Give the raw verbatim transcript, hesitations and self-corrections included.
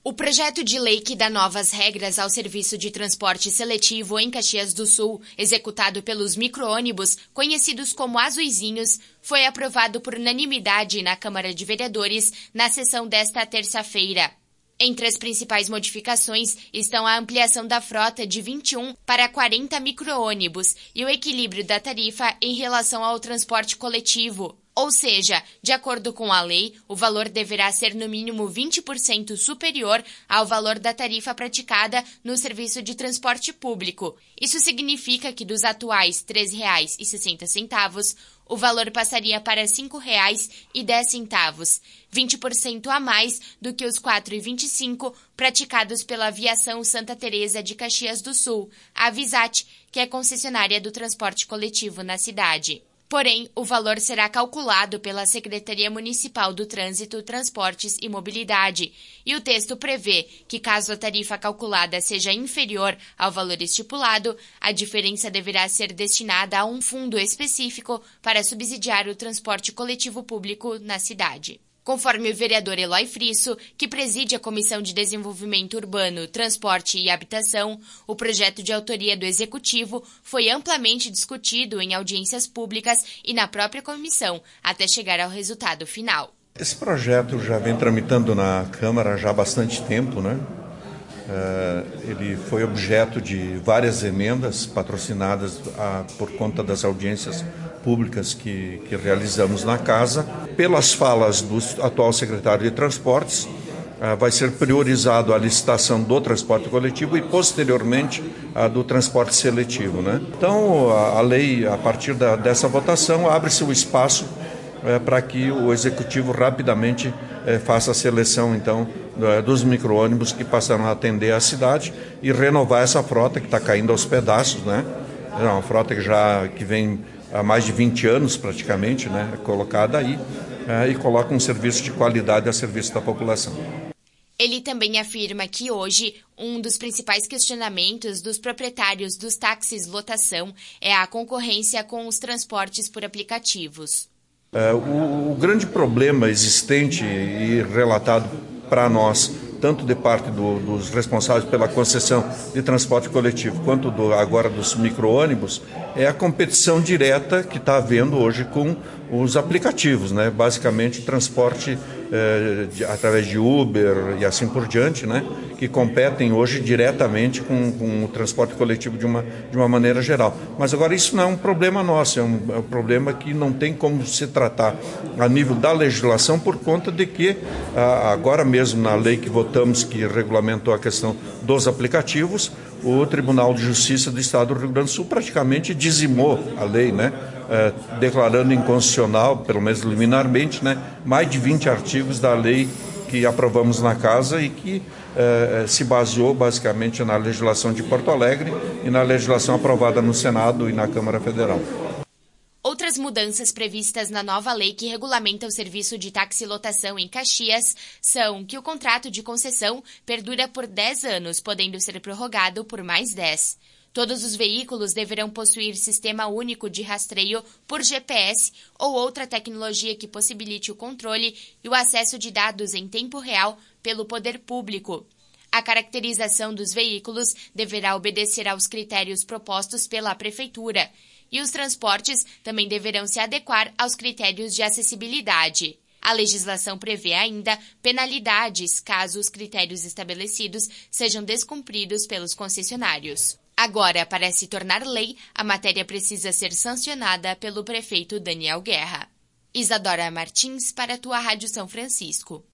O projeto de lei que dá novas regras ao serviço de transporte seletivo em Caxias do Sul, executado pelos micro-ônibus, conhecidos como azuizinhos, foi aprovado por unanimidade na Câmara de Vereadores na sessão desta terça-feira. Entre as principais modificações estão a ampliação da frota de vinte e um para quarenta micro-ônibus e o equilíbrio da tarifa em relação ao transporte coletivo. Ou seja, de acordo com a lei, o valor deverá ser no mínimo vinte por cento superior ao valor da tarifa praticada no serviço de transporte público. Isso significa que dos atuais três reais e sessenta centavos, o valor passaria para cinco reais e dez centavos, vinte por cento a mais do que os quatro reais e vinte e cinco centavos praticados pela Aviação Santa Teresa de Caxias do Sul, a Visat, que é concessionária do transporte coletivo na cidade. Porém, o valor será calculado pela Secretaria Municipal do Trânsito, Transportes e Mobilidade, e o texto prevê que, caso a tarifa calculada seja inferior ao valor estipulado, a diferença deverá ser destinada a um fundo específico para subsidiar o transporte coletivo público na cidade. Conforme o vereador Eloy Frisso, que preside a Comissão de Desenvolvimento Urbano, Transporte e Habitação, o projeto de autoria do Executivo foi amplamente discutido em audiências públicas e na própria comissão, até chegar ao resultado final. Esse projeto já vem tramitando na Câmara já há bastante tempo, né? Uh, ele foi objeto de várias emendas patrocinadas a, por conta das audiências públicas que, que realizamos na Casa. Pelas falas do atual secretário de Transportes, uh, vai ser priorizado a licitação do transporte coletivo e, posteriormente, a do transporte seletivo, né? Então, a, a lei, a partir da, dessa votação, abre-se o espaço uh, para que o Executivo rapidamente uh, faça a seleção, então, dos micro-ônibus que passaram a atender a cidade e renovar essa frota que está caindo aos pedaços, né? É uma frota que já que vem há mais de vinte anos praticamente, né? Colocada aí é, e coloca um serviço de qualidade a serviço da população. Ele também afirma que hoje um dos principais questionamentos dos proprietários dos táxis lotação é a concorrência com os transportes por aplicativos. É, o, o grande problema existente e relatado para nós, tanto de parte do, dos responsáveis pela concessão de transporte coletivo, quanto do, agora dos micro-ônibus, é a competição direta que está havendo hoje com os aplicativos, né? Basicamente transporte eh, de, através de Uber e assim por diante, né? Que competem hoje diretamente com, com o transporte coletivo de uma, de uma maneira geral. Mas agora isso não é um problema nosso, é um, é um problema que não tem como se tratar a nível da legislação, por conta de que ah, agora mesmo na lei que votamos, que regulamentou a questão dos aplicativos, o Tribunal de Justiça do Estado do Rio Grande do Sul praticamente dizimou a lei, né? Eh, declarando inconstitucional, pelo menos liminarmente, né? Mais de vinte artigos da lei que aprovamos na Casa e que eh, se baseou basicamente na legislação de Porto Alegre e na legislação aprovada no Senado e na Câmara Federal. Outras mudanças previstas na nova lei que regulamenta o serviço de taxilotação em Caxias são que o contrato de concessão perdura por dez anos, podendo ser prorrogado por mais dez. Todos os veículos deverão possuir sistema único de rastreio por G P S ou outra tecnologia que possibilite o controle e o acesso de dados em tempo real pelo poder público. A caracterização dos veículos deverá obedecer aos critérios propostos pela Prefeitura, e os transportes também deverão se adequar aos critérios de acessibilidade. A legislação prevê ainda penalidades caso os critérios estabelecidos sejam descumpridos pelos concessionários. Agora, para se tornar lei, a matéria precisa ser sancionada pelo prefeito Daniel Guerra. Isadora Martins, para a tua Rádio São Francisco.